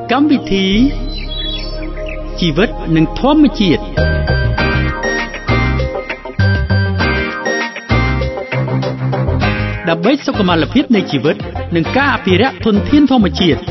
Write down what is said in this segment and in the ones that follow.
កម្មវិធីជីវិតនិងធម្មជាតិដើម្បីសុខុមាលភាពនៃជីវិតនិងការអភិរក្សធនធានធម្មជាតិ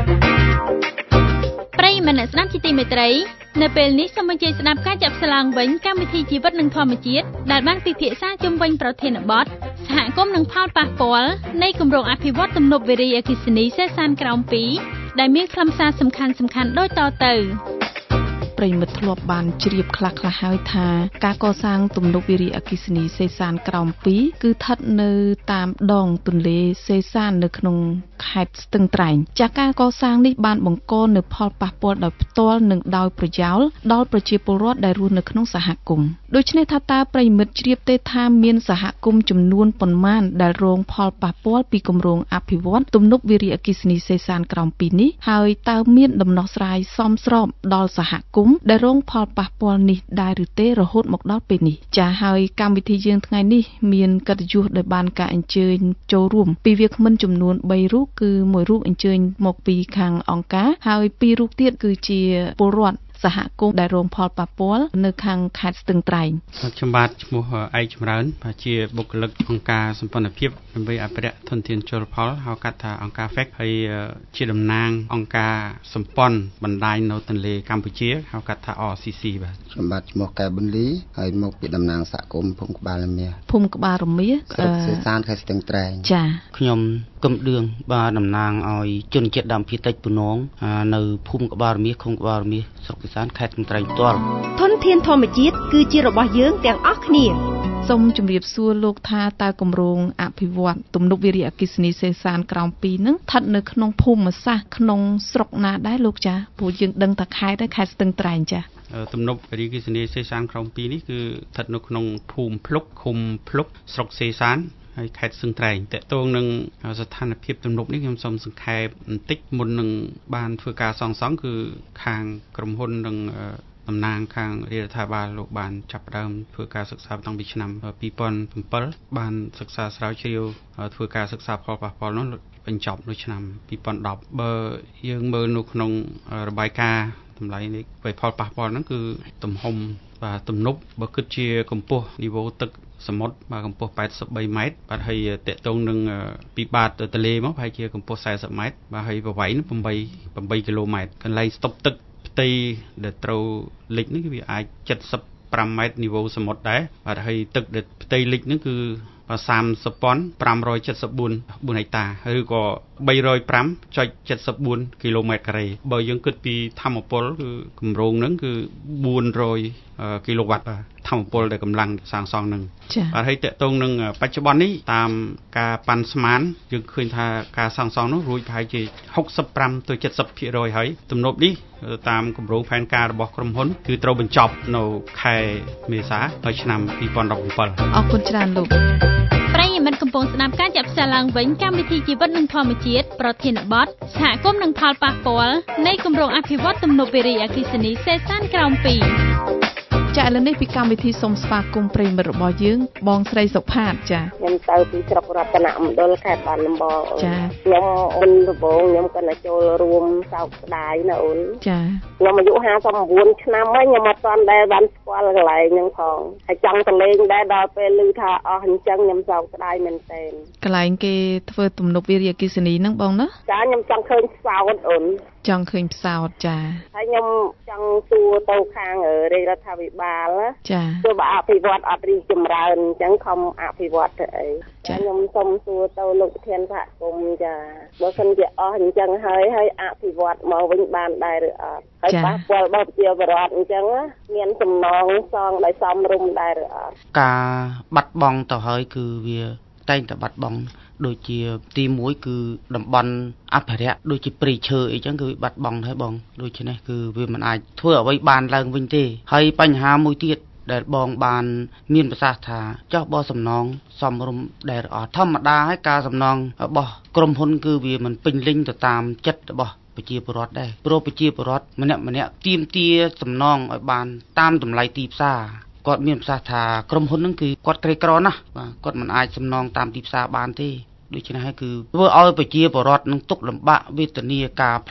ប្រិយមិត្តអ្នកស្ដាប់ជាទីមេត្រីនៅពេលនេះសូមអញ្ជើញស្ដាប់ការចាប់ផ្សាយវិញកម្មវិធីជីវិតនិងធម្មជាតិដែលបានពិភាក្សាជុំវិញប្រធានបទសហគមន៍និងផលប៉ះពាល់នៃគម្រោងអភិវឌ្ឍទំនប់វារីអគ្គិសនីសេសានក្រោម2ដែលមានខ្លឹមសារសំខាន់ៗដូចតទៅប្រិមិត្តធ្លាប់បានជ្រាបខ្លះៗហើយថាការកសាងទំនប់វារីអគ្គិសនីសេសានក្រោម2គឺស្ថិតនៅតាមដងទន្លេសេសាននៅក្នុងខេត្តស្ទឹងត្រែងចាស់ការកសាងនេះបានបង្កនូវផលប៉ះពាល់ដោយផ្ទាល់និងដោយប្រយោលដល់ប្រជាពលរដ្ឋដែលរស់នៅក្នុងសហគមន៍ដូច្នេះថាតើប្រិមិត្តជ្រាបទេថាមានសហគមន៍ចំនួនប៉ុន្មានដែលរងផលប៉ះពាល់ពីគម្រោងអភិវឌ្ឍទំនប់វារីអគ្គិសនីសេសានក្រោម2នេះហើយតើមានដំណោះស្រាយសមស្របដល់សហគមន៍ដែលរងផលប៉ះពាល់នេះដែរឬទេរហូតមកដល់ពេលនេះចាហើយកម្មវិធីយើងថ្ងៃនេះមានកិត្តិយសដែលបានការអញ្ជើញចូលរួមពីវាគ្មិនចំនួន3រូបគឺមួយរូបអញ្ជើញមកពីខាងអង្គការហើយ2រូបទៀតគឺជាពលរដ្ឋសហគមន៍ដែលរងផលប៉ះពាល់នៅខាងខេត្តស្ទឹងត្រែងខ្ញុំបាទឈ្មោះឯកចម្រើនជាបុគ្គលិកអង្គការសម្ព័ន្ធភាពដើម្បីអភិរក្សធនធានជលផលហៅកាត់ថាអង្គការ FEC ហើយជាតំណាងអង្គការសម្ព័ន្ធបណ្ដាញនៅទន្លេកម្ពុជាហៅកាត់ថា RCC បាទខ្ញុំបាទឈ្មោះកែប៊ុនលីហើយមកពីតំណាងសហគមន៍ភូមិក្បាលរមៀភូមិក្បាលរមៀស្រុកសេសានខេត្តស្ទឹងត្រែងចាខ្ញុំគំដឿងបាទតំណាងឲ្យជនជាតិដើមភាគតិចពូនងនៅភូមិក្បាលរមៀឃុំក្បាលរមៀស្រុកសេសានខេត្តស្ទឹងត្រែងផ្ទាល់ធនធានធម្មជាតិគឺជារបស់យើងទាំងអស់គ្នាសូមជម្រាបសួរលោកថាតើគម្រោងអភិវឌ្ឍទំនប់វារីអគ្គិសនីសេសានក្រោម2ហ្នឹងស្ថិតនៅក្នុងភូមិសាស្ត្រក្នុងស្រុកណាដែរលោកចាព្រោះយើងដឹងថាខេត្តស្ទឹងត្រែងចាទំនប់វារីអគ្គិសនីសេសានក្រោម2នេះគឺស្ថិតនៅក្នុងភូមិភ្លុកឃុំភ្លុកស្រុកសេសានហើយខេត្តស្ទឹងត្រែងតកតងនឹងស្ថានភាពទំនប់នេះខ្ញុំសូមសង្ខេបបន្តិចមុននឹងបានធ្វើការសង់គឺខាងក្រុមហ៊ុននិងតំណាងខាងរដ្ឋាភិបាលលោកបានចាប់ផ្ដើមធ្វើការសិក្សាតាំងពីឆ្នាំ2007បានសិក្សាស្រាវជ្រាវធ្វើការសិក្សាផលប៉ះពាល់នោះបញ្ចប់នៅឆ្នាំ2010បើយើងមើលនៅក្នុងរបាយការណ៍តម្លៃនៃផលប៉ះពាល់ហ្នឹងគឺទំហំបាទទំនប់បើគិតជាកម្ពស់នីវ៉ូទឹកសមុទ្របាទកម្ពស់83ម៉ែត្របាទហើយតកតងនឹងពីបាតទន្លេមកប្រហែលជាកម្ពស់40ម៉ែត្របាទហើយប្រវែង8គីឡូម៉ែត្រកន្លែងស្តុបទឹកផ្ទៃដែលត្រូវលិចនេះគឺវាអាច75ម៉ែត្រនីវ៉ូសមុទ្រដែរបាទហើយទឹកដែលផ្ទៃលិចនេះគឺ30,574 ហិកតាឬក៏305.74 គីឡូម៉ែត្រការ៉េបើយើងគិតពីធម្មពលគឺគម្រោងហ្នឹងគឺ400គីឡូវ៉ាត់បាទធម្មពលដែលកម្លាំងសាងសង់ហ្នឹងបាទហើយតកតងនឹងបច្ចុប្បន្ននេះតាមការប៉ាន់ស្មានយើងឃើញថាការសាងសង់នោះរួចប្រហែលជា65ទៅ70% ហើយទំនប់នេះតាមគម្រោងផែនការរបស់ក្រុមហ៊ុនគឺត្រូវបញ្ចប់នៅខែមេសាដល់ឆ្នាំ2017 អរគុណច្រើនលោកប្រិយមិត្តកំពុងស្ដាប់ការចាប់ផ្សាយឡើងវិញកម្មវិធីជីវិតនិងធម្មជាតិប្រធានបទសហគមន៍និងផលប៉ះពាល់នៃគម្រោងអភិវឌ្ឍទំនប់វារីអគ្គិសនីសេសានក្រោម2 ចាឥឡូវនេះពីកម្មវិធីសូមស្វាគមន៍ប្រិយមិត្តរបស់យើងបងស្រីសុផាតចាខ្ញុំទៅពីស្រុករតនមណ្ឌលខេត្តបាត់ដំបងចាខ្ញុំមុនដំបូងខ្ញុំក៏ទៅចូលរួមសោកស្ដាយណាអូនចាខ្ញុំអាយុ59ឆ្នាំហើយខ្ញុំអត់ទាន់ដែលបានស្គាល់កន្លែងហ្នឹងផងហើយចង់ទៅលេងដែរដល់ពេលឮថាអស់អញ្ចឹងខ្ញុំសោកស្ដាយមែនទែនកន្លែងគេធ្វើទំនប់វារីអគ្គិសនីហ្នឹងបងណាចាខ្ញុំចង់ឃើញផ្សោតអូនចង់ឃើញផ្សោតចាហើយខ្ញុំចង់សួរទៅខាងរដ្ឋាភិបាលចាទោះបើអភិវឌ្ឍអត់រីកចម្រើនអញ្ចឹងខំអភិវឌ្ឍទៅអីចាខ្ញុំសូមសួរទៅលោកប្រធានសហគមន៍ចាបើសិនជាអស់អញ្ចឹងហើយអភិវឌ្ឍមកវិញបានដែរឬអត់ហើយប៉ះពាល់ដល់ប្រជាពលរដ្ឋអញ្ចឹងមានសំណងសងដោយសមរម្យដែរឬអត់ការបាត់បង់ទៅហើយគឺវាតែងតែបាត់បង់ដូចជាទី1គឺតំបន់អភិរក្សដូចជាព្រៃឈើអីចឹងគឺវាបាត់បង់ដែរបងដូច្នេះគឺវាមិនអាចធ្វើអ្វីបានឡើងវិញទេហើយបញ្ហាមួយទៀតដែលបងបានមានប្រសាសន៍ថាចោះបោះសំណងសមរម្យដែលអត់ធម្មតាហើយការសំណងរបស់ក្រុមហ៊ុនគឺវាមិនពេញលេញទៅតាមចិត្តរបស់ប្រជាពលរដ្ឋដែរព្រោះប្រជាពលរដ្ឋម្នាក់ទាមទារសំណងឲ្យបានតាមតម្លៃទីផ្សារគាត់មានប្រសាសន៍ថាក្រុមហ៊ុនហ្នឹងគឺគាត់ក្រីក្រណាស់បាទគាត់មិនអាចសំណងតាមទីផ្សារបានទេ ដូច្នេះហើយគឺធ្វើឲ្យប្រជាពលរដ្ឋនឹងទុកលំបាកវេទនាការផ្លាស់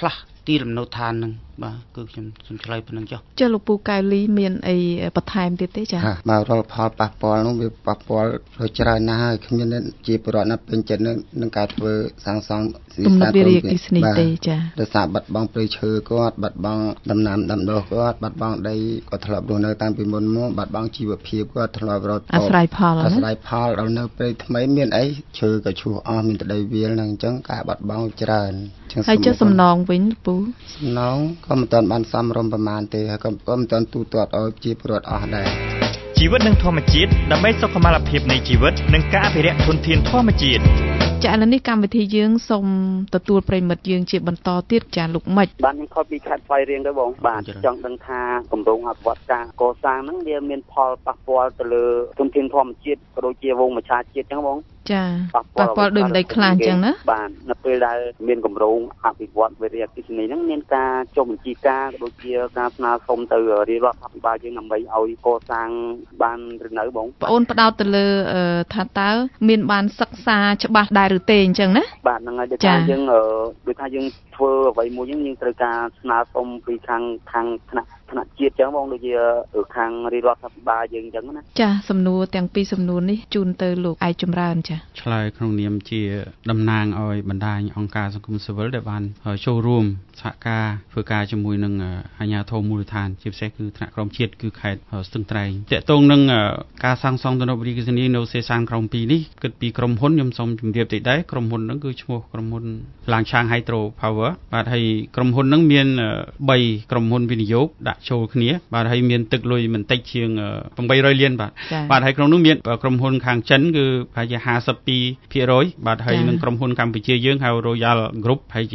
ទីលំនៅឋានហ្នឹងបាទគឺខ្ញុំឆ្លើយប៉ុណ្្នឹងចុះចុះលោកពូកៅលីមានអីបន្ថែមទៀតទេចា៎បាទរាល់ផលប៉ះពាល់នោះវាប៉ះពាល់ច្រើនណាស់ហើយគ្មានជាប្រវត្តិណាពេញចិត្តនឹងការធ្វើសាងសង់ទំនប់វារីអគ្គិសនីទេចា៎ដោយសារបាត់បង់ព្រៃឈើគាត់បាត់បង់ដំណាំដាំដុះគាត់បាត់បង់ដីគាត់ធ្លាប់រស់នៅតាំងពីមុនមកបាត់បង់ជីវភាពគាត់ធ្លាប់រត់អាស្រ័យផលដល់នៅព្រៃថ្មីមានអីឈើក៏ឈូសអស់មានតែដីវាលហ្នឹងអញ្ចឹងការបាត់បង់ច្រើនហើយចុះសំណងវិញពូសំណងក៏មិនទាន់បានសមរម្យប្រមាណទេហើយក៏មិនទាន់ទូទាត់ឲ្យជាពលរដ្ឋអស់ដែរជីវិតនិងធម្មជាតិដើម្បីសុខុមាលភាពនៃជីវិតនិងការអភិរក្សធនធានធម្មជាតិចាឥឡូវនេះកម្មវិធីយើងសូមទទួលប្រិមិត្តយើងជាបន្តទៀតចាលោកម៉េចបានខ្ញុំខុសពីខេត្តស្វាយរៀងទៅបងបាទចង់ដឹងថាគម្រោងអភិវឌ្ឍការកសាងហ្នឹងវាមានផលប៉ះពាល់ទៅលើធនធានធម្មជាតិក៏ដូចជាវងមច្ឆជាតិចឹងបងចាប៉ះពាល់ដោយមិនដីខ្លាំងចឹងណាបាទនៅពេលដែលមានគម្រោងអភិវឌ្ឍវិរិយអគ្គិសនីហ្នឹងមានការចុះបញ្ជីការក៏ដូចជាការស្នើសុំទៅរាជរដ្ឋាភិបាលយើងដើម្បីឲ្យកសាងបានឬនៅបងបងអូនផ្ដោតទៅលើថាតើមានបានសិក្សាច្បាស់ដែរឬទេអញ្ចឹងណាបាទហ្នឹងហើយដូចថាយើងធ្វើអ្វីមួយយើងត្រូវការស្នើសុំពីខាងថ្នាក់ជាតិចឹងបងដូចជាខាងរាជរដ្ឋាភិបាលយើងចឹងណាចាសំណួរទាំងពីរសំណួរនេះជូនទៅលោកឯកចម្រើនចាឆ្លើយក្នុងនាមជាតំណាងឲ្យបណ្ដាញអង្គការសង្គមស៊ីវិលដែលបានចូលរួមសហការធ្វើការជាមួយនឹងអាជ្ញាធរមូលដ្ឋានជាពិសេសគឺថ្នាក់ក្រមជាតិគឺខេត្តស្ទឹងត្រែងតកតងនឹងការសាងសង់ទំនប់វារីអគ្គិសនីនៅសេសានក្រម2នេះគិតពីក្រុមហ៊ុនខ្ញុំសូមជម្រាបតិចដែរក្រុមហ៊ុនហ្នឹងគឺឈ្មោះក្រុមហ៊ុនឡាងឆាង Hydro Power បាទហើយក្រុមហ៊ុនហ្នឹងមាន3ក្រុមហ៊ុនវិនិយោគដាក់ចូលគ្នាបាទហើយមានទឹកលុយមិនតិចជាង800លានបាទហើយក្នុងនោះមានក្រុមហ៊ុនខាងចិនគឺប្រហែលជា 52% បាទហើយនឹងក្រុមហ៊ុនកម្ពុជាយើងហៅ Royal Group ប្រហែលជា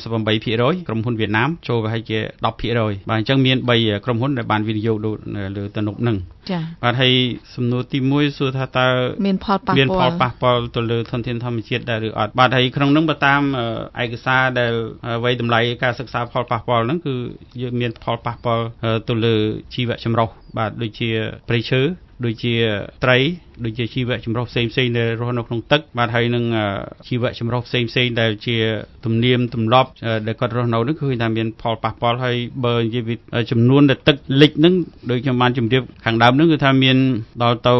38% ក្រុមហ៊ុនវៀតណាមចូលប្រហែលជា 10% បាទអញ្ចឹងមាន3ក្រុមហ៊ុនដែលបានវិនិយោគលើទំនប់ហ្នឹងចា៎បាទហើយសំណួរទី1សួរថាតើមានផលប៉ះពាល់ទៅលើធនធានធម្មជាតិដែរឬអត់បាទហើយក្នុងនោះបើតាមឯកសារដែលវិយតម្លៃការសិក្សាផលប៉ះពាល់ហ្នឹងគឺយើងមានផលប៉ះពាល់ទៅលើជីវៈចម្រុះបាទដូចជាព្រៃឈើដូចជាត្រីដូចជាជីវៈចម្រុះផ្សេងៗដែលរស់នៅក្នុងទឹកបាទហើយនឹងជីវៈចម្រុះផ្សេងៗដែលជាទំនៀមទម្លាប់ដែលគាត់រស់នៅនោះគឺថាមានផលប៉ះពាល់ហើយបើនិយាយពីចំនួនដែលទឹកលិចហ្នឹងដូចខ្ញុំបានជម្រាបខាងដើមហ្នឹងគឺថាមានដល់ទៅ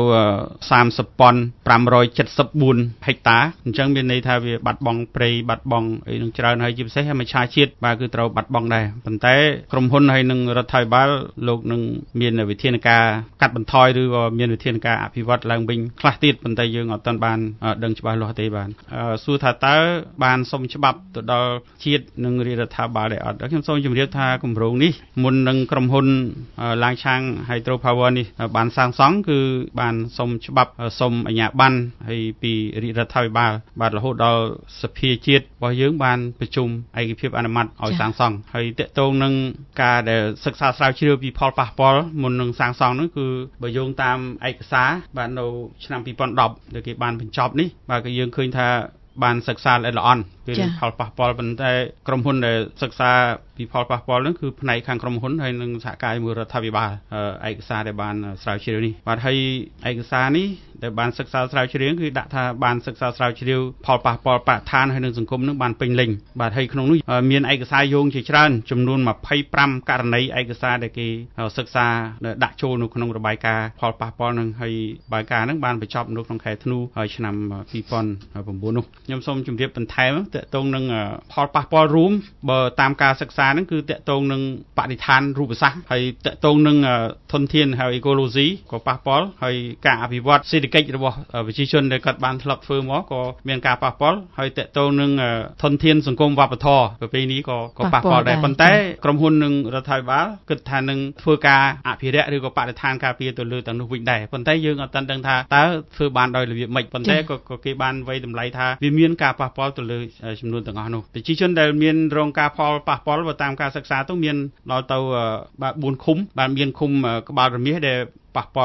30,574ហិកតាអញ្ចឹងមានន័យថាវាបាត់បង់ព្រៃបាត់បង់អីនឹងច្រើនហើយជាពិសេសមច្ឆជាតិបាទគឺត្រូវបាត់បង់ដែរប៉ុន្តែក្រុមហ៊ុនហើយនឹងរដ្ឋាភិបាលលោកនឹងមានវិធានការកាត់បន្ថយឬក៏មានវិធានការអភិវឌ្ឍឡើងវិញខ្លះទៀតប៉ុន្តែយើងអត់ទាន់បានដឹងច្បាស់លាស់ទេបាទសួរថាតើបានសុំច្បាប់ទៅដល់ជាតិនិងរាជរដ្ឋាភិបាលដែរអត់ខ្ញុំសូមជម្រាបថាគម្រោងនេះមុននឹងក្រុមហ៊ុនឡាងឆាង Hydro Power នេះបានសាងសង់គឺបានសុំច្បាប់សុំអាជ្ញាប័ណ្ណហើយពីរាជរដ្ឋាភិបាលបាទរហូតដល់សភាជាតិរបស់យើងបានប្រជុំឯកភាពអនុម័តឲ្យសាងសង់ហើយតកតងនឹងការដែលសិក្សាស្រាវជ្រាវពីផលប៉ះពាល់មុននឹងសាងសង់នោះគឺបើយោងតាមឯកសារបាទនៅឆ្នាំ2010ដែលគេបានបញ្ចប់នេះបាទគឺយើងឃើញថាបានសិក្សាល្អិតល្អន់ពីផលប៉ះពាល់ប៉ុន្តែក្រុមហ៊ុនដែលសិក្សាពីផលប៉ះពាល់នោះគឺផ្នែកខាងក្រុមហ៊ុនហើយនឹងសហការជាមួយរដ្ឋាភិបាលឯកសារដែលបានស្រាវជ្រាវនេះបាទហើយឯកសារនេះដែលបានសិក្សាស្រាវជ្រាវគឺដាក់ថាបានសិក្សាស្រាវជ្រាវផលប៉ះពាល់បរិស្ថានហើយនឹងសង្គមនឹងបានពេញលេញបាទហើយក្នុងនោះមានឯកសារយោងជាច្រើនចំនួន25ករណីឯកសារដែលគេសិក្សាដាក់ចូលនៅក្នុងរបាយការណ៍ផលប៉ះពាល់នឹងហើយរបាយការណ៍នឹងបានបញ្ចប់នៅក្នុងខែធ្នូឆ្នាំ2009នោះខ្ញុំសូមជម្រាបបន្ថែមតកតងនឹងផលប៉ះពាល់រួមបើតាមការសិក្សាហ្នឹងគឺតកតងនឹងបរិស្ថានរូបសាស្ត្រហើយតកតងនឹងធនធានហើយ ecology ក៏ប៉ះពាល់ហើយការអភិវឌ្ឍសេដ្ឋកិច្ចរបស់ប្រជាជនដែលគាត់បានធ្លាប់ធ្វើមកក៏មានការប៉ះពាល់ហើយតកតងនឹងធនធានសង្គមវប្បធម៌ប្រពៃណីក៏ប៉ះពាល់ដែរប៉ុន្តែក្រុមហ៊ុននិងរដ្ឋាភិបាលគិតថានឹងធ្វើការអភិរក្សឬក៏បរិស្ថានការពារទៅលើទាំងនោះវិញដែរប៉ុន្តែយើងអត់ទាន់ដឹងថាតើធ្វើបានដោយរបៀបម៉េចប៉ុន្តែក៏គេបានវិយតម្លៃថាវាមានការប៉ះពាល់ទៅលើចំនួនទាំងអស់នោះប្រជាជនដែលមានរងការផលប៉ះពាល់បើតាមការសិក្សាទៅមានដល់ទៅ4ឃុំបាទមានឃុំក្បាលរមៀសដែលប៉ះពាល់ផ្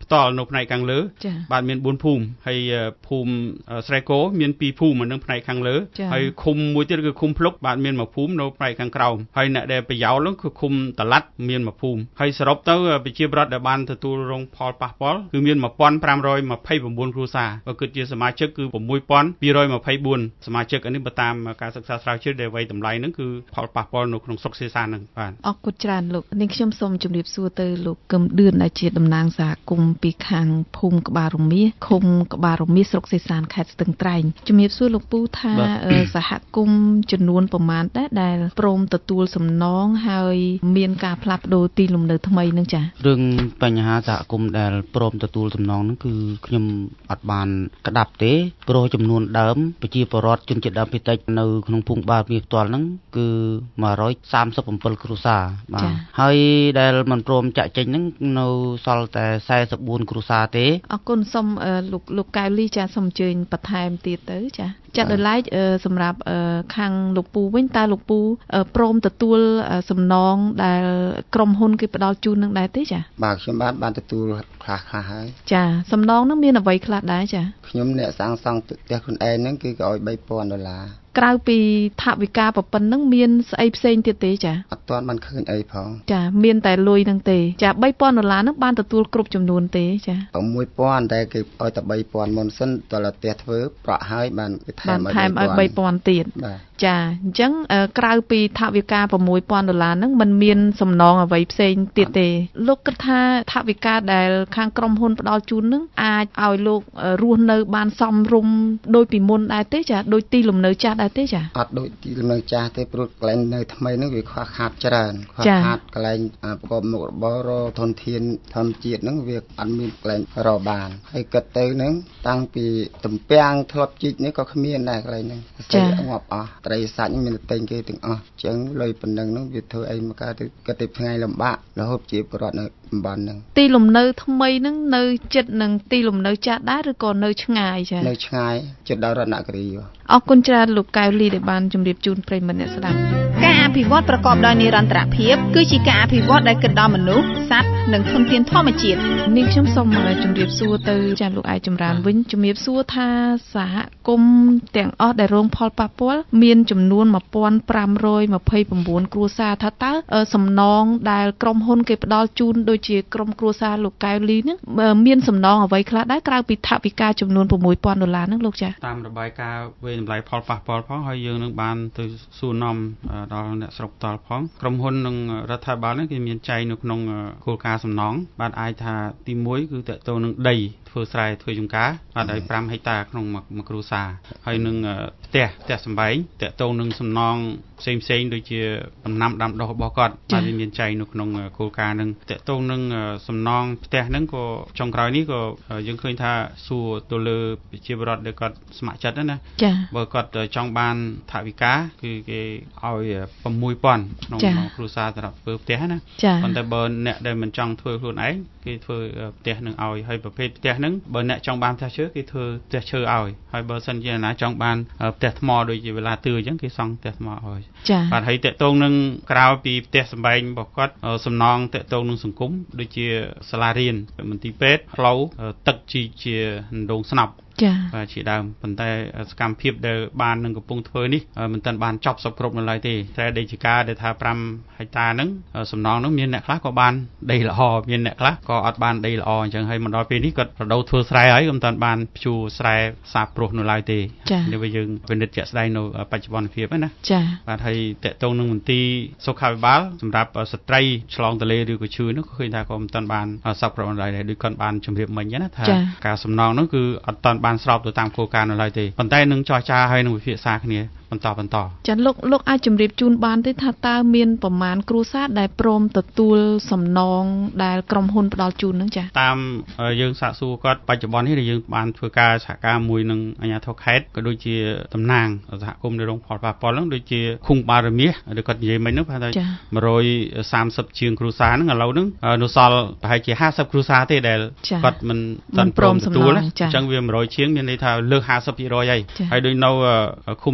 ផ្ទាល់នៅផ្នែកខាងលើបាទមាន4ភូមិហើយភូមិស្រែគោមាន2ភូមិនៅផ្នែកខាងលើហើយឃុំមួយទៀតគឺឃុំភ្លុកបាទមាន1ភូមិនៅផ្នែកខាងក្រោមហើយអ្នកដែលប្រយោលនោះគឺឃុំតឡាត់មាន1ភូមិហើយសរុបទៅប្រជាពលរដ្ឋដែលបានទទួលរងផលប៉ះពាល់គឺមាន1529គ្រួសារបើគិតជាសមាជិកគឺ6224សមាជិកនេះបើតាមការសិក្សាស្រាវជ្រាវដែលវាយតម្លៃហ្នឹងគឺផលប៉ះពាល់នៅក្នុងស្រុកសេសានហ្នឹងបាទអរគុណច្រើនលោកនាងខ្ញុំសូមជម្រាបសួរទៅលោកកឹមឌឿនដែលជាតំណាងសហគមន៍ពីខាងភូមិក្បាលរមៀសឃុំក្បាលរមៀសស្រុកសេសានខេត្តស្ទឹងត្រែងជំរាបសួរលោកពូថាសហគមន៍ចំនួនប្រមាណដែរដែលព្រមទទួលសំណងហើយមានការផ្លាស់ប្ដូរទីលំនៅថ្មីនឹងចា៎រឿងបញ្ហាសហគមន៍ដែលព្រមទទួលសំណងហ្នឹងគឺខ្ញុំអត់បានក្តាប់ទេព្រោះចំនួនដើមប្រជាពលរដ្ឋជនជាតិដើមភាគតិចនៅក្នុងភូមិក្បាលរមៀសផ្ទាល់ហ្នឹងគឺ137គ្រួសារបាទហើយដែលមិនព្រមចាក់ចេញហ្នឹងនៅសល់តែ44គ្រួសារទេអរគុណសូមលោកកៅលីចាសូមអញ្ជើញបន្ថែមទៀតទៅចាចាត់ដោយឡែកសម្រាប់ខាងលោកពូវិញតើលោកពូព្រមទទួលសំណងដែលក្រុមហ៊ុនគេផ្ដល់ជូននឹងដែរទេចាបាទខ្ញុំបានទទួលខ្លះហើយចាសំណងនឹងមានអ្វីខ្លះដែរចាខ្ញុំអ្នកសាងសង់ផ្ទះខ្លួនឯងហ្នឹងគឺគេឲ្យ$3000 ក្រៅពីថវិកាប៉ុណ្ណឹងមានស្អីផ្សេងទៀតទេចាអត់ទាន់បានឃើញអីផងចាមានតែលុយហ្នឹងទេចា$3000ហ្នឹងបានទទួលគ្រប់ចំនួនទេចា 6000តែគេឲ្យតែ$3000មុនសិនតើផ្ទះធ្វើប្រក់ហើយបានគេថែមឲ្យ$3000ទៀតចាអញ្ចឹងក្រៅពីថវិកា$6000ហ្នឹងมันមានសំណងអ្វីផ្សេងទៀតទេលោកគិតថាថវិកាដែលខាងក្រុមហ៊ុនផ្ដល់ជូនហ្នឹងអាចឲ្យលោករស់នៅបានសមរម្យដូចពីមុនដែរទេចាដូចទីលំនៅចាស់ដែរទេចាអត់ដូចទីលំនៅចាស់ទេព្រោះកន្លែងនៅថ្មីហ្នឹងវាខ្វះខាតច្រើនខ្វះខាតកន្លែងប្រកបមុខរបរធនធានធម្មជាតិហ្នឹងវាអត់មានកន្លែងរកបានហើយគិតទៅហ្នឹងតាំងពីទំពាំងធ្លាប់ជីកនេះក៏គ្មានដែរកន្លែងហ្នឹងស្ទើរងាប់អស់ត្រីសាច់មានតែទិញគេទាំងអស់អញ្ចឹងលុយប៉ុណ្ណឹងហ្នឹងវាធ្វើអីមកកើតទៅគិតទៅថ្ងៃលំបាករហូតជាប្រវត្តិនៅតំបន់ហ្នឹងទីលំនៅថ្មីហ្នឹងនៅជិតនឹងទីលំនៅចាស់ដែរឬក៏នៅឆ្ងាយចានៅឆ្ងាយជិតដល់រតនគិរីអរគុណច្រើនលោកកៅលីដែលបានជម្រាបជូនប្រិយមិត្តអ្នកស្ដាប់ការអភិវឌ្ឍប្រកបដោយនិរន្តរភាពគឺជាការអភិវឌ្ឍដែលគិតដល់មនុស្សសត្វនិងធនធានធម្មជាតិនេះខ្ញុំសូមជម្រាបសួរទៅចាលោកឯកចម្រើនវិញជម្រាបសួរថាសហគមន៍ទាំងអស់ដែលរងផលប៉ះពាល់មានចំនួន1529គ្រួសារថាតើសំណងដែលក្រុមហ៊ុនគេផ្ដល់ជូនដូចជាក្រុមគ្រួសារលោកកៅលីហ្នឹងមានសំណងអ្វីខ្លះដែរក្រៅពីថវិកាចំនួន$6000ហ្នឹងលោកចាតាមរបាយការណ៍វេតម្លៃផលប៉ះពាល់ផងហើយយើងនឹងបានទៅសួរនាំដល់អ្នកស្រុកតល់ផងក្រុមហ៊ុននិងរដ្ឋាភិបាលនេះគេមានចែងនៅក្នុងគោលការណ៍សំណងបាទអាចថាទី1គឺតកតទៅនឹងដីធ្វើស្រែធ្វើចំការបាទឲ្យ5ហិកតាក្នុងមួយគ្រួសារហើយនឹងផ្ទះសម្បែងតកតទៅនឹងសំណងផ្សេងដូចជាដំណាំដាំដុះរបស់គាត់បាទវាមានចែងនៅក្នុងគោលការណ៍នឹងតកតទៅនឹងសំណងផ្ទះហ្នឹងក៏ចុងក្រោយនេះក៏យើងឃើញថាសួរទៅលើប្រជាពលរដ្ឋដែលគាត់ស្ម័គ្រចិត្តណាបើគាត់ចង់បានថវិកាគឺគេឲ្យ$6000ក្នុងគ្រួសារសម្រាប់ធ្វើផ្ទះណាប៉ុន្តែបើអ្នកដែលមិនចង់ធ្វើខ្លួនឯងគេធ្វើផ្ទះនឹងឲ្យហើយប្រភេទផ្ទះហ្នឹងបើអ្នកចង់បានផ្ទះឈើគេធ្វើផ្ទះឈើឲ្យហើយបើសិនជាណាចង់បានផ្ទះថ្មដូចជាវេលាទឿអញ្ចឹងគេសង់ផ្ទះថ្មឲ្យបាទហើយតកតងនឹងក្រៅពីផ្ទះសម្បែងរបស់គាត់សំណងតកតងនឹងសង្គមដូចជាសាលារៀនមន្ទីរពេទ្យផ្លូវទឹកជាដងស្នប់បាទជាដើមប៉ុន្តែសកម្មភាពដែលបាននឹងកំពុងធ្វើនេះមិនទាន់បានចប់សពគ្រប់នៅឡើយទេតែដីជាការដែលថា5ហិកតាហ្នឹងសំណងហ្នឹងមានអ្នកខ្លះក៏បានដីល្អមានអ្នកខ្លះក៏អត់បានដីល្អអញ្ចឹងហើយមកដល់ពេលនេះគាត់ប្រដូរធ្វើស្រែហើយក៏មិនទាន់បានភ្ជួរស្រែសាបព្រោះនៅឡើយទេនេះវាយើងពិនិត្យជាក់ស្ដែងនៅបច្ចុប្បន្នភាពណាបាទហើយតកតងនឹងមន្ទីរសុខាភិបាលសម្រាប់ស្ត្រីឆ្លងទន្លេឬក៏ឈឺនោះក៏ឃើញថាក៏មិនទាន់បានសពគ្រប់នៅឡើយដែរដូចគាត់បានជម្រាបមិញណាថាការសំណងហ្នឹងគឺអត់ទាន់បានស្របទៅតាមគោលការណ៍នៅឡើយទេប៉ុន្តែនឹងចរចាហើយនឹងវិភាសាគ្នាបន្តចាលោកអាចជម្រាបជូនបានទេថាតើមានប្រមាណគ្រួសារដែលព្រមទទួលសំណងដែលក្រុមហ៊ុនផ្ដល់ជូននឹងចាតាមយើងសាកសួរគាត់បច្ចុប្បន្ននេះយើងបានធ្វើការសហការមួយនឹងអាជ្ញាធរខេត្តក៏ដូចជាតំណាងសហគមន៍នៃរងផលប៉ះពាល់ហ្នឹងដូចជាឃុំបារមៀសឬគាត់និយាយមិញហ្នឹងថា130ជាងគ្រួសារហ្នឹងឥឡូវហ្នឹងនៅសល់ប្រហែលជា50គ្រួសារទេដែលគាត់មិនព្រមទទួលអញ្ចឹងវា100ជាងមានន័យថាលើស50%ហើយដូចនៅឃុំស្រែគោ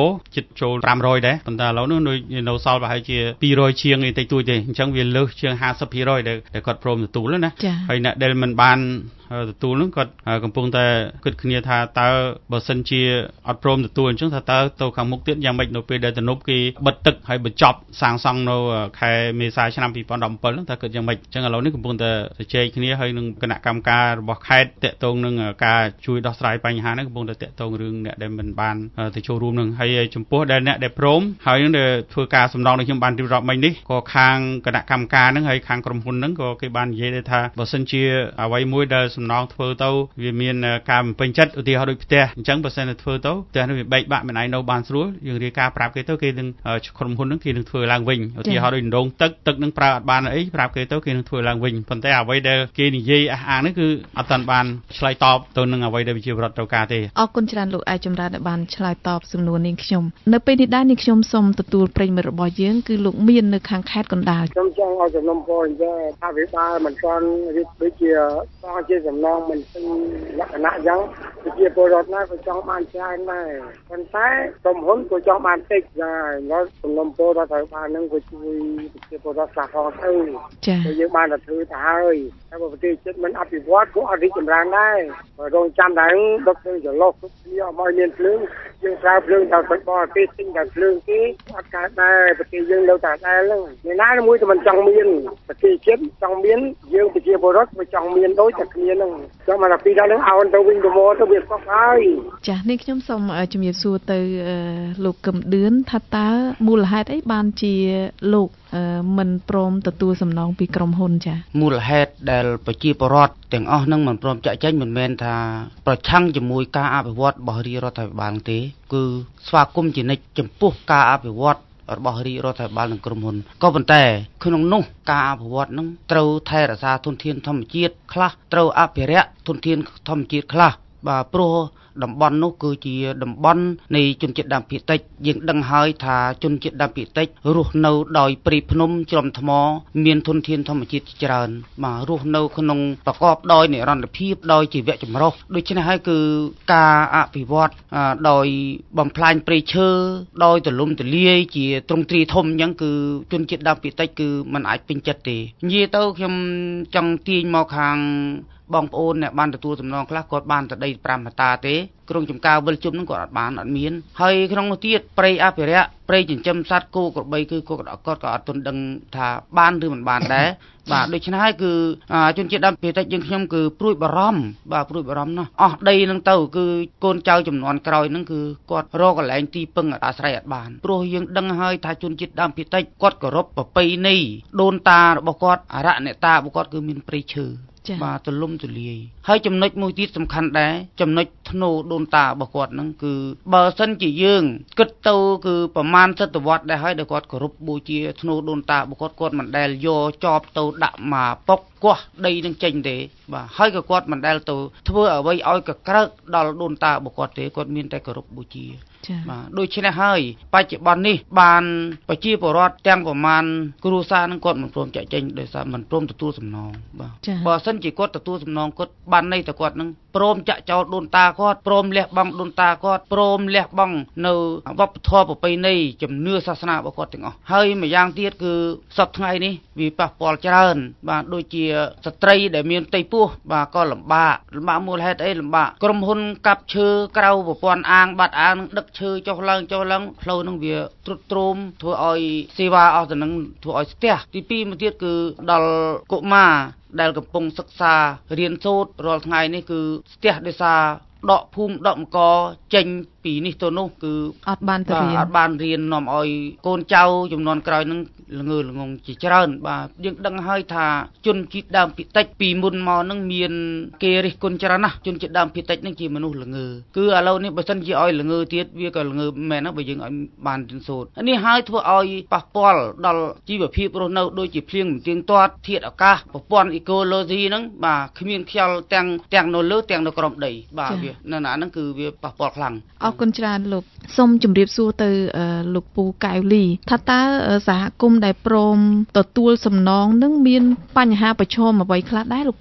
ចិត្តចូល500ដែរប៉ុន្តែឥឡូវនោះនៅសល់ប្រហែលជា200ជាងអីតិចតួចទេអញ្ចឹងវាលើសជាង 50% ដែលគាត់ព្រមទទួលណាហើយអ្នកដែលមិនបានទទួលនោះគាត់កំពុងតែគិតគ្នាថាតើបើសិនជាអត់ព្រមទទួលអញ្ចឹងថាតើទៅខាងមុខទៀតយ៉ាងម៉េចនៅពេលដែលទំនប់គេបិទទឹកហើយបញ្ចប់សាងសង់នៅខែមេសាឆ្នាំ2017ហ្នឹងតើគិតយ៉ាងម៉េចអញ្ចឹងឥឡូវនេះកំពុងតែជជែកគ្នាហើយនឹងគណៈកម្មការរបស់ខេត្តតាក់ទងនឹងការជួយដោះស្រាយបញ្ហាហ្នឹងកំពុងតែតាក់ទងរឿងអ្នកដែលមិនបានទៅចូលរួមនឹងហើយចំពោះដែលអ្នកដែលព្រមហើយនឹងដែលធ្វើការសំណងដូចខ្ញុំបានរៀបរាប់មិញនេះក៏ខាងគណៈកម្មការហ្នឹងហើយខាងក្រុមហ៊ុនហ្នឹងក៏គេបាននិយាយដែរថាបើសិនជាអ្វីមួយដែលសំណងធ្វើទៅវាមានការបំពេញចិត្តឧទាហរណ៍ដូចផ្ទះអញ្ចឹងបើសិនតែធ្វើទៅផ្ទះនោះវាបែកបាក់មិនឯងនៅបានស្រួលយើងរាយការណ៍ប្រាប់គេទៅគេនឹងក្រុមហ៊ុនហ្នឹងគេនឹងធ្វើឡើងវិញឧទាហរណ៍ដូចដងទឹកនឹងប្រើអត់បានអីប្រាប់គេទៅគេនឹងធ្វើឡើងវិញប៉ុន្តែអ្វីដែលគេនិយាយអះអាងនេះគឺអត់ទាន់បានឆ្លើយតបទៅនឹងអ្វីដែលវិជាវរដ្ឋត្រូវការទេអរគុណច្រើនលោកឯកចម្រើនដែលបានឆ្លើយតបសំណួរនាងខ្ញុំនៅពេលនេះដែរនាងខ្ញុំសូមទទួលប្រិយមិត្តរបស់យើងគឺលោកមាននៅខាងខេត្តកណ្ដាលខ្ញុំចង់ឲ្យសំណុំពរអញ្ចឹងថាវិបាលមិនទាន់រៀបដូចជាស្ជាសំណងមិនពេញលក្ខណៈអញ្ចឹងជាពលរដ្ឋណាក៏ចង់បានច្រើនដែរប៉ុន្តែក្រុមហ៊ុនក៏ចង់បានតិចដែរហើយសំណុំពររដ្ឋាភិបាលនឹងក៏ជួយជាពលរដ្ឋខ្លះផងទៅចា៎យើងបានទៅធ្វើទៅហើយតែប្រទេសជាតិមិនអភិវឌ្ឍក៏អត់រីកចម្រើនដែរបើរងចាំដែរដុតទៅចន្លោះគ្រប់គ្នាអត់ឲ្យមានភ្លើងយើងប្រើភ្លើងដល់បរទេសទិញតែភ្លើងគេអត់កើតដែរប្រទេសយើងនៅតែដែរហ្នឹងអ្នកណាមួយតែមិនចង់មានប្រទេសជាតិចង់មានយើងប្រជាពលរដ្ឋមិនចង់មានដូចតែគ្នាហ្នឹងចាំមកពីដល់ហ្នឹងអោនទៅវិញទៅមកទៅវាស្គប់ហើយចា៎នេះខ្ញុំសូមជំរាបសួរទៅលោកកឹមឌឿនថាតើមូលហេតុអីបានជាលោកមិនព្រមទទួលសំណងពីក្រុមហ៊ុនចា៎មូលហេតុដែលប្រជាពលរដ្ឋទាំងអស់នឹងមិនព្រមចាក់ចែងមិនមែនថាប្រឆាំងជាមួយការអភិវឌ្ឍរបស់រាជរដ្ឋាភិបាលទេគឺស្វាគមន៍ជានិច្ចចំពោះការអភិវឌ្ឍរបស់រាជរដ្ឋាភិបាលនិងក្រុមហ៊ុនក៏ប៉ុន្តែក្នុងនោះការអភិវឌ្ឍនឹងត្រូវថែរក្សាធនធានធម្មជាតិខ្លះត្រូវអភិរក្សធនធានធម្មជាតិខ្លះបាទព្រោះតំបន់នោះគឺជាតំបន់នៃជនជាតិដើមភាគតិចយើងដឹងហើយថាជនជាតិដើមភាគតិចរស់នៅដោយព្រៃភ្នំជ្រំថ្មមានធនធានធម្មជាតិច្រើនបាទរស់នៅក្នុងប្រកបដោយនិរន្តរភាពដោយជីវៈចម្រុះដូច្នេះហើយគឺការអភិវឌ្ឍដោយបំផ្លាញព្រៃឈើដោយទលំទលាយជាទ្រង់ទ្រាយធំអញ្ចឹងគឺជនជាតិដើមភាគតិចគឺมันអាចពេញចិត្តទេនិយាយទៅខ្ញុំចង់ទាញមកខាងបងប្អូនអ្នកបានទទួលសំណងខ្លះគាត់បានតែដី5ហិកតាទេក្រុងចំការវិលជុំនឹងគាត់អត់បានអត់មានហើយក្នុងនោះទៀតព្រៃអភិរក្សព្រៃចិញ្ចឹមសត្វគោក្របីគឺគាត់ក៏អត់ទាន់ដឹងថាបានឬមិនបានដែរបាទដូច្នេះហើយគឺជនជាតិដើមភាគតិចយើងខ្ញុំគឺព្រួយបារម្ភបាទព្រួយបារម្ភណាស់អស់ដីនឹងទៅគឺកូនចៅចំនួនក្រោយនឹងគឺគាត់រកកន្លែងទីពឹងអាស្រ័យអត់បានព្រោះយើងដឹងហើយថាជនជាតិដើមភាគតិចគាត់គោរពប្រពៃណីដូនតារបស់គាត់អរៈអ្នកតារបស់គាត់គឺមានព្រៃឈើបាទទលំទលាយហើយចំណុចមួយទៀតសំខាន់ដែរចំណុចធ្នូដូនតារបស់គាត់ហ្នឹងគឺបើសិនជាយើងគិតទៅគឺប្រមាណសតវត្សដែរហើយដែលគាត់គោរពបូជាធ្នូដូនតារបស់គាត់មិនដែលយកចប់ទៅដាក់មកពុកគាស់ដីនឹងចេញទេបាទហើយក៏គាត់មិនដែលទៅធ្វើអ្វីឲ្យកក្រើកដល់ដូនតារបស់គាត់ទេគាត់មានតែគោរពបូជាបាទដូច្នេះហើយបច្ចុប្បន្ននេះបានប្រជាពលរដ្ឋទាំងប្រមាណគ្រួសារនឹងគាត់មិនព្រមចាក់ចេញដោយសារមិនព្រមទទួលសំណងបាទបើសិនជាគាត់ទទួលសំណងគាត់បានន័យតែគាត់នឹងព្រមចាក់ចោលដូនតាគាត់ព្រមលះបង់ដូនតាគាត់ព្រមលះបង់នៅវប្បធម៌ប្រពៃណីជំនឿសាសនារបស់គាត់ទាំងអស់ហើយម្យ៉ាងទៀតគឺសប្តាហ៍ថ្ងៃនេះវាប៉ះពាល់ច្រើនបាទដូចជាស្ត្រីដែលមានផ្ទៃពោះបាទក៏លំបាកមូលហេតុអីលំបាកក្រុមហ៊ុនកាប់ឈើក្រៅប្រព័ន្ធអាងបាត់អាងនឹងដឹកឈើចុះឡើងផ្លូវនឹងវាទ្រុឌទ្រោមធ្វើឲ្យសេវាអស់ទៅនឹងធ្វើឲ្យស្ទះទី2មួយទៀតគឺដល់កុមារដែលកំពុងសិក្សារៀនសូត្ររាល់ថ្ងៃនេះគឺស្ទះដោយសារដកភូមិដកអង្គចេញពីនេះទៅនោះគឺអត់បានរៀននាំឲ្យកូនចៅចំនួនក្រោយនឹងល្ងើល្ងងជាច្រើនបាទយើងដឹងហើយថាជនជាតិដើមភាគតិចពីមុនមកនឹងមានគេរិះគន់ច្រើនណាស់ជនជាតិដើមភាគតិចនឹងជាមនុស្សល្ងើគឺឥឡូវនេះបើសិនជាឲ្យល្ងើទៀតវាក៏ល្ងើមែនណាបើយើងឲ្យបានរៀនសូត្រនេះហើយធ្វើឲ្យប៉ះពាល់ដល់ជីវភាពរស់នៅដូចជាភ្លៀងមិនទៀងទាត់ធាតុអាកាសប្រព័ន្ធអេកូឡូស៊ីហ្នឹងបាទគ្មានខ្យល់ទាំងនៅលើទាំងនៅក្រោមដីបាទវានៅណាហ្នឹងគឺវាប៉ះពាល់ខ្លាំងអរគុណច្រើនលោកសូមជម្រាបសួរទៅលោកពូកែវលីថាតើសហគមន៍ដែលព្រមទទួលសំណងនឹងមានបញ្ហាប្រឈមអ្វីខ្លះដែរលោកពូចា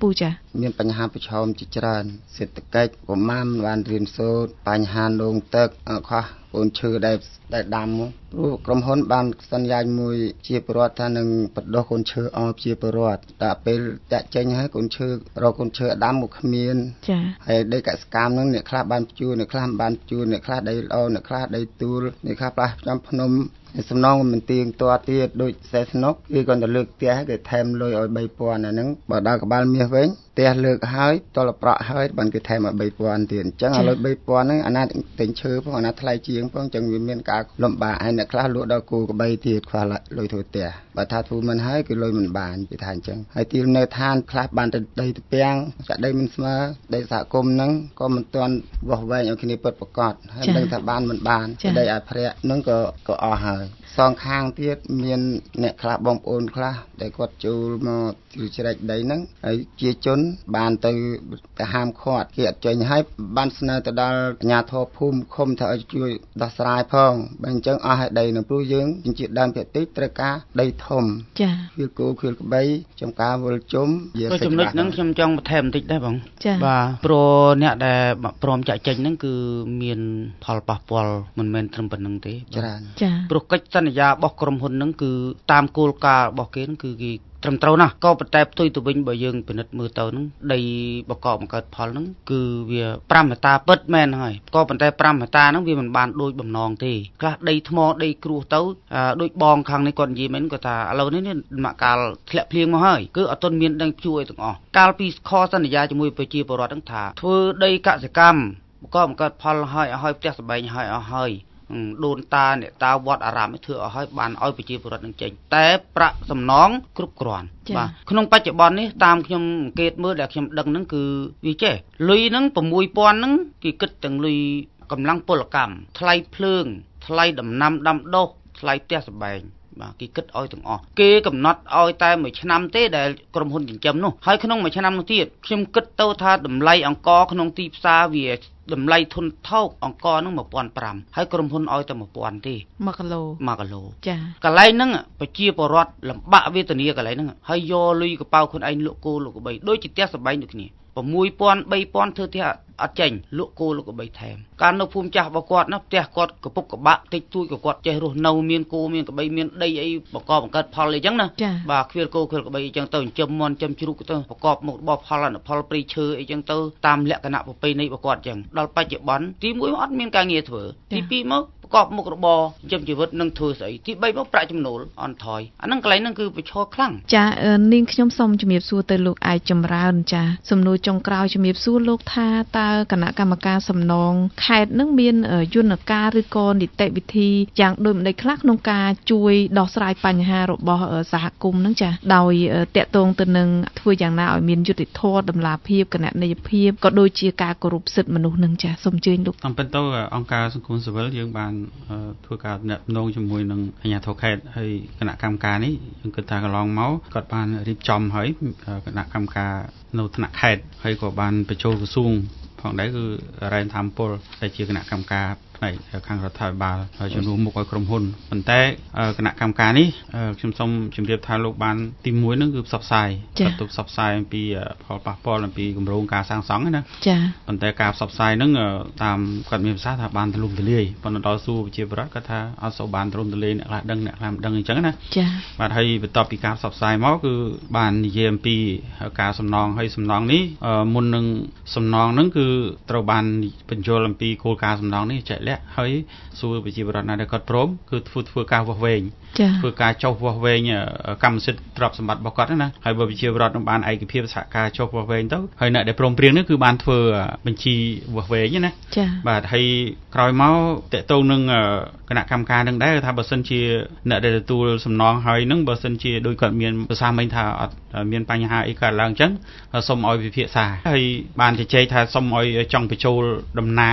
មានបញ្ហាប្រឈមជាច្រើនសេដ្ឋកិច្ចប្រមាណបានរៀនសូត្របញ្ហាលងទឹកខុសកូនឈើដែលដាំព្រោះក្រុមហ៊ុនបានសន្យាមួយជាប្រវត្តិថានឹងបដោះកូនឈើអស់ជាប្រវត្តិតែពេលតាក់ចេញហើយកូនឈើរកកូនឈើដាំមកគ្មានចា៎ហើយដីកសិកម្មនឹងអ្នកខ្លះបានជួអ្នកខ្លះបានជួអ្នកខ្លះដីល្អអ្នកខ្លះដីទូលអ្នកខ្លះផ្លាស់ចំភ្នំសំណងមិនទៀងទាត់ទៀតដូចសេស្នុកគេគាត់ទៅលើកផ្ទះគេថែមលុយឲ្យ 3000 អាហ្នឹងបើដល់ក្បាលមាសវិញផ្ទះលើកហើយតលប្រក់ហើយបានគេថែមឲ្យ 3000 ទៀតអញ្ចឹងឲ្យលុយ 3000 ហ្នឹងអាណាទិញឈើផងអាណាថ្លៃជាងផងអញ្ចឹងវាមានការលំបាកហើយអ្នកខ្លះលក់ដល់គូក្បីទៀតខ្វះលុយធ្វើផ្ទះបើថាធ្វើមិនហើយគឺលុយមិនបានគេថាអញ្ចឹងហើយទីនៅឋានខ្លះបានទៅដីទៅពាំងចាក់ដីមិនស្មើដីសហគមន៍ហ្នឹងក៏មិនទាន់វាស់វែងឲ្យគ្នាពិតប្រាកដហើយដឹងថាបានមិនបានដីអភិរក្សហ្នឹងក៏អស់ហើយសងខាងទៀតមានអ្នកខ្លះបងប្អូនខ្លះដែលគាត់ចូលមកជ្រែកដីហ្នឹងហើយជាជនបានទៅហាមឃាត់គេអត់ចេញហើយបានស្នើទៅដល់អាជ្ញាធរភូមិឃុំថាឲ្យជួយដោះស្រាយផងបើអញ្ចឹងអស់ហើយដីនៅព្រោះយើងជាដើមភាគតិចត្រូវការដីធំចាខៀលគោខៀលក្បីចំការវល់ជុំក៏ចំណុចហ្នឹងខ្ញុំចង់បន្ថែមបន្តិចដែរបងបាទព្រោះអ្នកដែលព្រមចាក់ចេញហ្នឹងគឺមានផលប៉ះពាល់មិនមែនត្រឹមប៉ុណ្្នឹងទេច្រើនចាព្រោះកិច្ចសន្យារបស់ក្រុមហ៊ុនហ្នឹងគឺតាមគោលការណ៍របស់គេហ្នឹងគឺគេត្រឹមត្រូវណាស់ក៏ប៉ុន្តែផ្ទុយទៅវិញបើយើងពិនិត្យមើលទៅហ្នឹងដីបកកបង្កើតផលហ្នឹងគឺវា5ហិកតាពិតមែនហើយក៏ប៉ុន្តែ5ហិកតាហ្នឹងវាមិនបានដូចបំណងទេខ្លះដីថ្មដីគ្រួសទៅដូចបងខាងនេះគាត់និយាយមែនគាត់ថាឥឡូវនេះមកកាលធ្លាក់ភ្លៀងមកហើយគឺអត់ទាន់មានដឹងជួយទាំងអស់កាលពីខសន្យាជាមួយប្រជាពលរដ្ឋហ្នឹងថាធ្វើដីកសិកម្មបកកបង្កើតផលឲ្យផ្ទះសម្បែងឲ្យអស់ហើយដូនតាអ្នកតាវត្តអារាមធ្វើឲ្យហើយបានឲ្យប្រជាពលរដ្ឋនឹងចេញតែប្រាក់សំណងគ្រប់គ្រាន់បាទក្នុងបច្ចុប្បន្ននេះតាមខ្ញុំអង្កេតមើលដែលខ្ញុំដឹងហ្នឹងគឺវាចេះលុយហ្នឹង 6000 ហ្នឹងគេគិតទាំងលុយកម្លាំងពលកម្មថ្លៃភ្លើងថ្លៃដំណាំដាំដុះថ្លៃផ្ទះសម្បែងបាទគេគិតឲ្យទាំងអស់គេកំណត់ឲ្យតែមួយឆ្នាំទេដែលក្រុមហ៊ុនចិញ្ចឹមនោះហើយក្នុងមួយឆ្នាំនោះទៀតខ្ញុំគិតទៅថាតម្លៃអង្ករក្នុងទីផ្សារវាតម្លៃធនថោកអង្ករហ្នឹង 1500 ហើយក្រុមហ៊ុនឲ្យតែ 1000 ទេ 1គីឡូចាកន្លែងហ្នឹងប្រជាពលរដ្ឋលំបាកវេទនាកន្លែងហ្នឹងហើយយកលុយកប៉ៅខ្លួនឯងលក់គោលក់ក្បីដូចជាផ្ទះសម្បែងដូចគ្នា 6000 3000ធ្វើទៀតអត់ចេញលក់គោលក់ក្បីថែមការនៅភូមិចាស់របស់គាត់ណាផ្ទះគាត់កពុកកបាក់តិចតួចក៏គាត់ចេះរស់នៅមានគោមានក្បីមានដីអីបកកបង្កើតផលអីចឹងណាបាទខ្វៀលគោខ្វៀលក្បីអីចឹងទៅចិញ្ចឹមមន់ចិញ្ចឹមជ្រូកទៅប្រកបមុខរបរផលអនុផលព្រៃឈើអីចឹងទៅតាមលក្ខណៈប្រពៃណីរបស់គាត់ចឹងដល់បច្ចុប្បន្នទី1អត់មានការងារធ្វើទី2មកប្រកបមុខរបរចិញ្ចឹមជីវិតនឹងធ្វើស្អីទី3មកប្រាក់ចំណូលអន់ថយអាហ្នឹងកន្លែងហ្នឹងគឺប្រឈរខ្លាំងចានាងខ្ញុំសូមជំរាបសួរទៅលោកឯកចម្រើនចាសំណួរចុងក្រោយជំរាបសួរលោកថាតើគណៈកម្មការសំណងខេត្តនឹងមានយន្តការឬក៏នីតិវិធីយ៉ាងដូចម្តេចខ្លះក្នុងការជួយដោះស្រាយបញ្ហារបស់សហគមន៍នឹងចាដោយតាក់ទងទៅនឹងធ្វើយ៉ាងណាឲ្យមានយុត្តិធម៌តម្លាភាពគណនេយ្យភាពក៏ដូចជាការគោរពសិទ្ធិមនុស្សនឹងចាសូមអញ្ជើញលោកតាមពិតទៅអង្គការសង្គមស៊ីវិលយើងបានធ្វើការទំនាក់ទំនងជាមួយនឹងអាជ្ញាធរខេត្តហើយគណៈកម្មការនេះយើងគិតថាកន្លងមកគាត់បានរៀបចំហើយគណៈកម្មការនៅថ្នាក់ខេត្តហើយក៏បានបញ្ចូលក្រសួងផងដែរគឺរ៉ែនធម្មពលដែលជាគណៈកម្មការផ្នែកខាងរដ្ឋាភិបាលជំនួសមុខឲ្យក្រុមហ៊ុនប៉ុន្តែគណៈកម្មការនេះខ្ញុំសូមជម្រាបថាលោកបានទី1ហ្នឹងគឺផ្សព្វផ្សាយបន្ទប់ផ្សព្វផ្សាយអំពីផលប៉ះពាល់អំពីគម្រោងការសាងសង់ណាចា៎ប៉ុន្តែការផ្សព្វផ្សាយហ្នឹងតាមគាត់មានប្រសាសន៍ថាបានទូលំទូលាយប៉ុន្តែដល់សួរប្រជាពលរដ្ឋគាត់ថាអត់សូវបានទូលំទូលាយអ្នកខ្លះដឹងអ្នកខ្លះមិនដឹងអញ្ចឹងណាចា៎បាទហើយបន្ទាប់ពីការផ្សព្វផ្សាយមកគឺបាននិយាយអំពីការសំណងហើយសំណងនេះមុននឹងសំណងហ្នឹងគឺត្រូវបានបញ្យល់អំពីគោលការណ៍សំណងនេះជាក់លាក់ហើយសួរប្រជាពលរដ្ឋណាដែលគាត់ព្រមគឺធ្វើការវាស់វែងធ្វើការចុះវាស់វែងកម្មសិទ្ធិទ្រព្យសម្បត្តិរបស់គាត់ណាហើយបើប្រជាពលរដ្ឋនឹងបានឯកភាពសហការចុះវាស់វែងទៅហើយអ្នកដែលព្រមព្រៀងនេះគឺបានធ្វើបញ្ជីវាស់វែងណាបាទហើយក្រោយមកតកតងនឹងគណៈកម្មការនឹងដែរថាបើសិនជាអ្នកដែលទទួលសំណងហើយនឹងបើសិនជាដោយគាត់មានប្រសាសន៍មិញថាអត់មានបញ្ហាអីកើតឡើងអញ្ចឹងសូមឲ្យពិភាក្សាហើយបានជជែកថាសូមឲ្យចង់បញ្ចូលតំណាង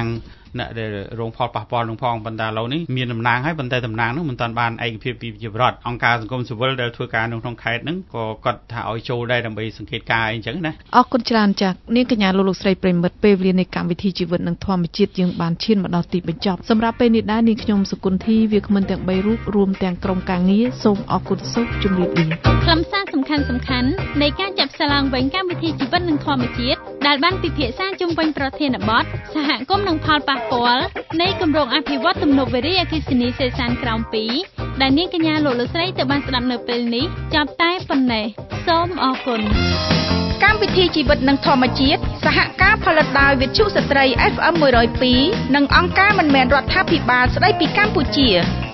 អ្នកដែលរងផលប៉ះពាល់នឹងផងប៉ុន្តែឥឡូវនេះមានតំណាងហើយប៉ុន្តែតំណាងនោះមិនទាន់បានឯកភាពពីប្រជាពលរដ្ឋអង្គការសង្គមស៊ីវិលដែលធ្វើការនៅក្នុងខេត្តហ្នឹងក៏គាត់ថាឲ្យចូលដែរដើម្បីសង្កេតការណ៍អីចឹងណាអរគុណច្រើនចា៎នាងកញ្ញាលោកស្រីប្រិមិត្តពេលវេលានៃកម្មវិធីជីវិតនិងធម្មជាតិយើងបានឈានមកដល់ទីបញ្ចប់សម្រាប់ពេលនេះដែរនាងខ្ញុំសុគន្ធីវាគ្មិនទាំង3រូបរួមទាំងក្រុមការងារសូមអរគុណសូមជម្រាបលាខ្លឹមសារសំខាន់ៗនៃការចាប់ផ្សាយឡើងវិញកម្មវិធីជីវិតនិងធម្មជាតិដែលបានពិភាក្សាជុំវិញប្រធានបទសហគមន៍និងផលប៉ះពាល់នៃគម្រោងអភិវឌ្ឍទំនប់វារីអគ្គិសនីសេសានក្រោម2ដែលនាងកញ្ញាលោកស្រីទៅបានស្ដាប់នៅពេលនេះចាប់តែប៉ុណ្ណេះសូមអរគុណកម្មវិធីជីវិតនិងធម្មជាតិសហការផលិតដោយវិទ្យុស្ត្រី FM 102និងអង្គការមិនមែនរដ្ឋាភិបាលស្ដីពីកម្ពុជា